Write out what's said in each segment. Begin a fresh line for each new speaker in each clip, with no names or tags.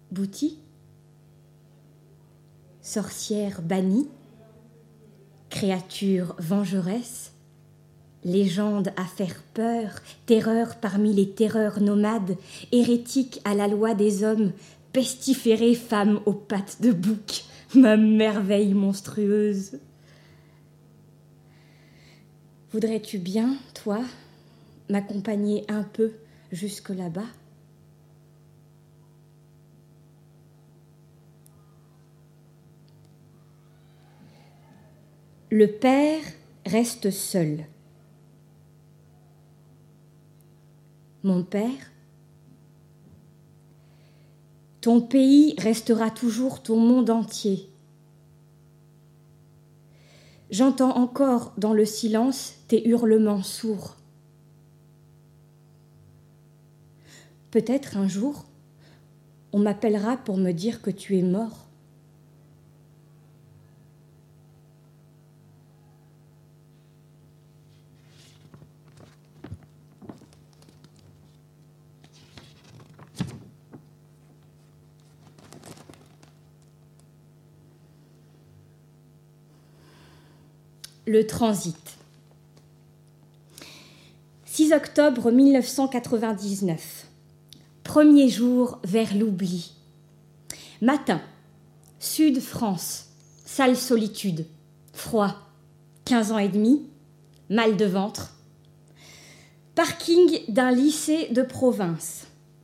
Boutie, sorcière bannie, créature vengeresse, légende à faire peur, terreur parmi les terreurs nomades, hérétique à la loi des hommes, pestiférée femme aux pattes de bouc, ma merveille monstrueuse. Voudrais-tu bien, toi, m'accompagner un peu jusque là-bas ? Le père reste seul. Mon père, ton pays restera toujours ton monde entier. J'entends encore dans le silence tes hurlements sourds. Peut-être un jour, on m'appellera pour me dire que tu es mort. Le transit. 6 octobre 1999. Premier jour vers l'oubli. Matin. Sud France. Sale solitude. Froid. 15 ans et demi. Mal de ventre. Parking d'un lycée de province.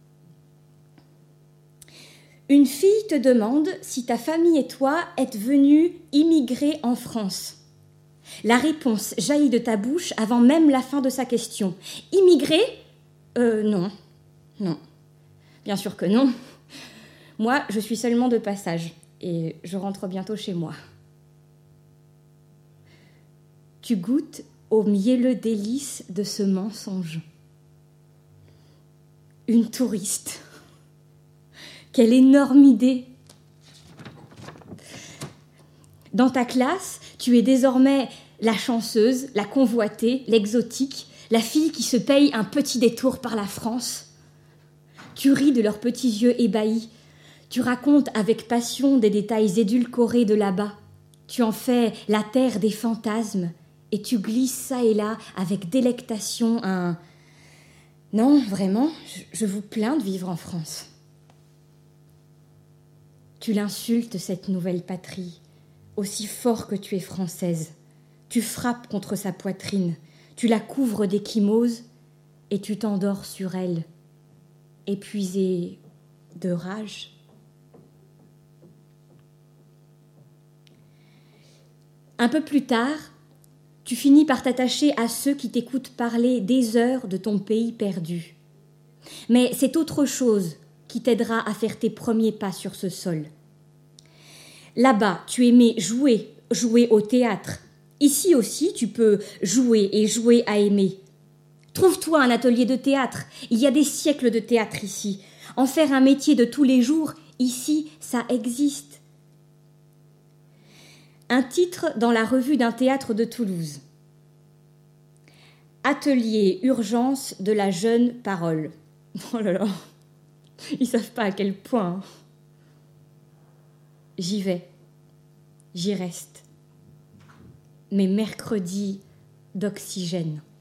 Une fille te demande si ta famille et toi êtes venus immigrer en France. La réponse jaillit de ta bouche avant même la fin de sa question. Immigrer ? Non. Non. Bien sûr que non. Moi, je suis seulement de passage et je rentre bientôt chez moi. Tu goûtes au mielleux délice de ce mensonge. Une touriste. Quelle énorme idée! Dans ta classe, tu es désormais la chanceuse, la convoitée, l'exotique, la fille qui se paye un petit détour par la France. Tu ris de leurs petits yeux ébahis. Tu racontes avec passion des détails édulcorés de là-bas. Tu en fais la terre des fantasmes et tu glisses ça et là avec délectation un « Non, vraiment, je vous plains de vivre en France ». Tu l'insultes, cette nouvelle patrie, aussi fort que tu es française. Tu frappes contre sa poitrine, tu la couvres d'échymoses et tu t'endors sur elle, épuisée de rage. Un peu plus tard, tu finis par t'attacher à ceux qui t'écoutent parler des heures de ton pays perdu. Mais c'est autre chose qui t'aidera à faire tes premiers pas sur ce sol. Là-bas, tu aimais jouer au théâtre. Ici aussi, tu peux jouer et jouer à aimer. Trouve-toi un atelier de théâtre. Il y a des siècles de théâtre ici. En faire un métier de tous les jours, ici, ça existe. Un titre dans la revue d'un théâtre de Toulouse. Atelier urgence de la jeune parole. Oh là là, ils savent pas à quel point. J'y vais, j'y reste. Mes mercredis d'oxygène.